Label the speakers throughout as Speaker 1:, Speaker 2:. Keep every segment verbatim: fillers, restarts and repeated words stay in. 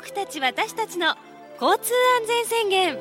Speaker 1: 僕たち私たちの交通安全宣言。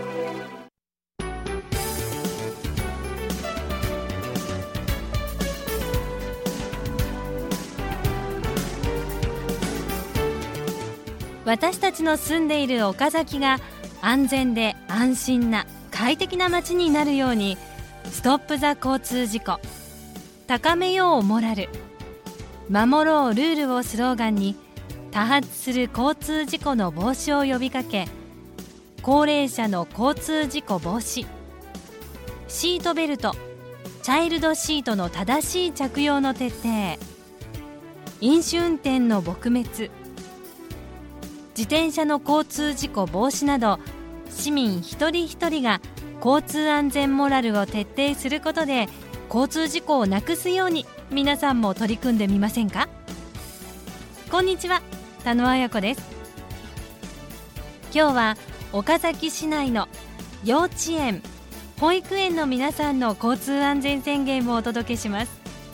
Speaker 1: 私たちの住んでいる岡崎が安全で安心な快適な街になるように、ストップ・ザ・交通事故、高めようモラル、守ろうルールをスローガンに多発する交通事故の防止を呼びかけ、高齢者の交通事故防止、シートベルト、チャイルドシートの正しい着用の徹底、飲酒運転の撲滅、自転車の交通事故防止など、市民一人一人が交通安全モラルを徹底することで交通事故をなくすように、皆さんも取り組んでみませんか？こんにちは、田野彩子です。今日は岡崎市内の幼稚園、保育園の皆さんの交通安全宣言をお届けします。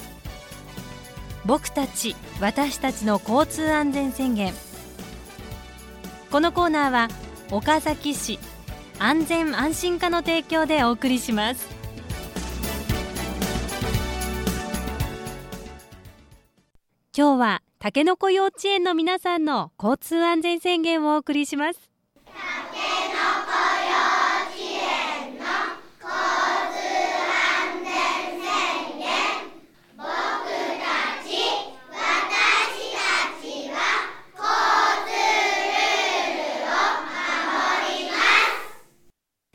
Speaker 1: 僕たち私たちの交通安全宣言。このコーナーは岡崎市安全安心課の提供でお送りします。今日はたけのこ幼稚園の皆さんの交通安全宣言をお送りします。
Speaker 2: たけのこ幼稚園の交通安全宣言。僕たち私たちは交通ルールを守ります。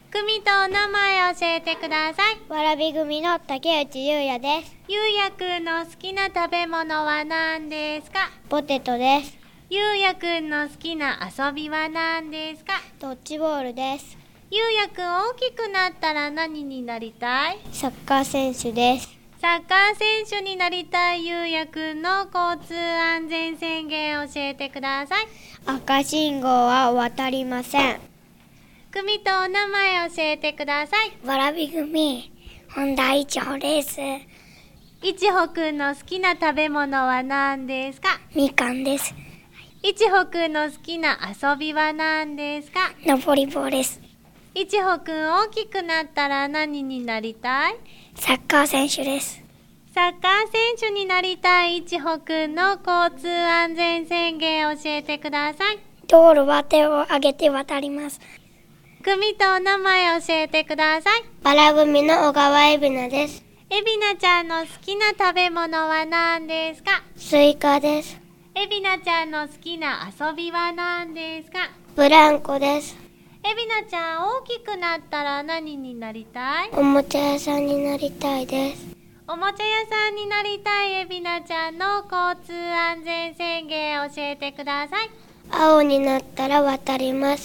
Speaker 1: 組とお名前教えてください。
Speaker 3: わらび組の竹内優也です。
Speaker 1: ゆうやくんの好きな食べ物は何ですか？
Speaker 3: ポテトです。
Speaker 1: ゆうやくんの好きな遊びは何ですか？
Speaker 3: ドッジボールです。
Speaker 1: ゆうやくん大きくなったら何になりたい？
Speaker 3: サッカー選手です。
Speaker 1: サッカー選手になりたいゆうやくんの交通安全宣言を教えてください。
Speaker 3: 赤信号は渡りません。
Speaker 1: 組とお名前教えてください。
Speaker 3: わらび組本田一穂です。
Speaker 1: いちほくんの好きな食べ物は何ですか？
Speaker 3: みかんです。
Speaker 1: いちほくんの好きな遊びは何ですか？
Speaker 3: 登り棒です。
Speaker 1: いちほくん大きくなったら何になりたい？
Speaker 3: サッカー選手です。
Speaker 1: サッカー選手になりたいいちほくんの交通安全宣言を教えてください。
Speaker 3: 道路は手を上げて渡ります。
Speaker 1: 組とお名前教えてください。
Speaker 3: わら組の小川えびなです。
Speaker 1: えびなちゃんの好きな食べ物は何ですか？
Speaker 3: スイカです。
Speaker 1: えびなちゃんの好きな遊びは何ですか？
Speaker 3: ブランコです。
Speaker 1: えびなちゃん大きくなったら何になりたい？
Speaker 3: おもちゃ屋さんになりたいです。
Speaker 1: おもちゃ屋さんになりたいえびなちゃんの交通安全宣言を教えてください。
Speaker 3: 青になったら渡ります。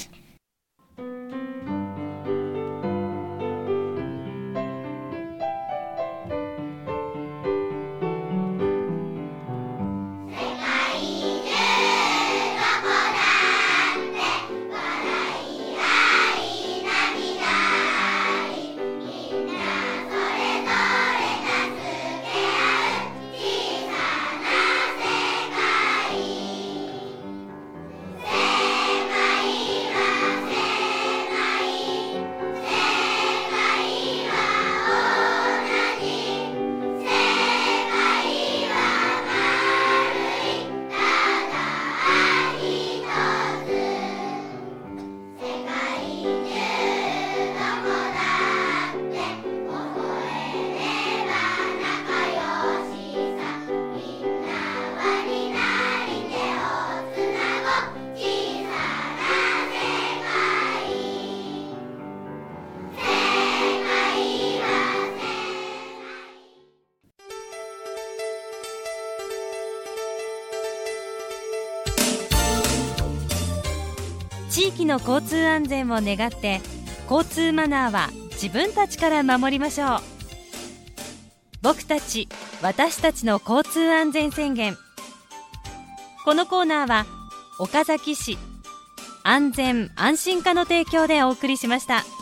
Speaker 1: 地域の交通安全を願って、交通マナーは自分たちから守りましょう。僕たち私たちの交通安全宣言。このコーナーは岡崎市安全安心課の提供でお送りしました。